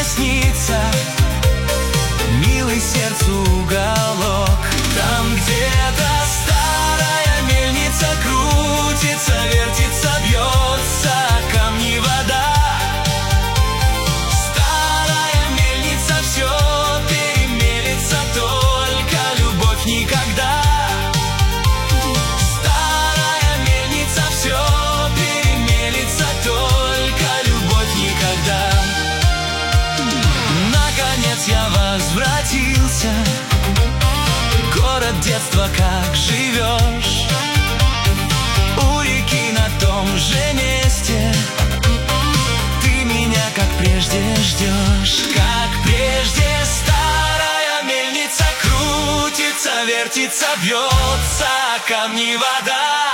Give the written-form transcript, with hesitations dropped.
мне снится милый сердцу уголок. Там где-то старая мельница крутится, вертится, бьется о камни вода. Старая мельница все перемелется, только любовь никогда. Старая мельница все перемелется, только любовь никогда. Наконец я возвратился, город детства, как живешь? У реки на том же месте, ты меня как прежде ждешь. Как прежде старая мельница крутится, вертится, бьется о камни вода.